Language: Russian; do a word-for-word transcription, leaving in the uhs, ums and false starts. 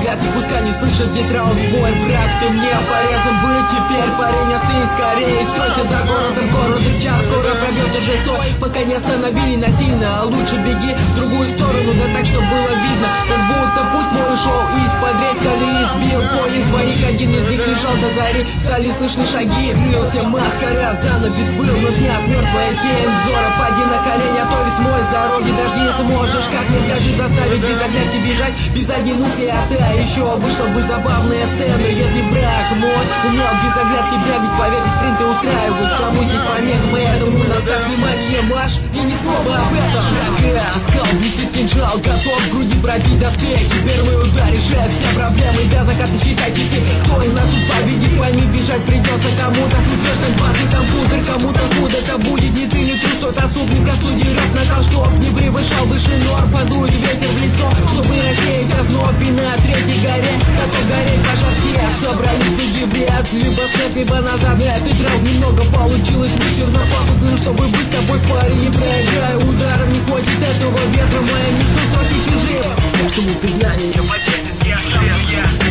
взгляд и пуска не слышит ветра, он свой брат. Ты мне полезен быть теперь, парень, а ты скорее скройся за городом, город и час скоро пробьет уже стой. Пока не остановили насильно, а лучше беги в другую сторону, да так, чтобы было видно. Как будто путь мой ушел из-под рейскали, избил поезд двоих, один из них лежал до зари. Стали слышны шаги, влился маскарад, занавес был, но снят мертвая тень взора. Пади на колени, а то весь мой с дороги дожди не сможешь. Как мне скажи заставить без оглядки бежать, без одни мысли, а ты, а еще бы, чтобы забавные сцены. Если брак мой умел без оглядки бегать, поверь, спринты устраивают. Кому здесь помеха, поэтому назад внимание марш и ни слова об этом. Врага, скал, висит кинжал, готов в груди пробить доспехи. Первый удар решает все проблемы, до заката считай часы. Кто из нас тут победит, пойми, бежать придется кому-то. Слышишь, там двадцать, там пузырь, кому-то худо это будет. Не ты, не ты, тот осуд, не простуди, раз накал, чтоб не превышал выше норм. Подует ветер в лицо, чтобы рассеять озноб. И на третьей горе, зато гореть пожар всех. Собрались люди бред, либо вслед, либо назад. Этот раунд немного получилось вычерно пафосно, чтобы быть с тобой в паре, не проиграя ударом. Не хватит этого ветра, моя несу сроки чужие. Почему признание победы всех жив?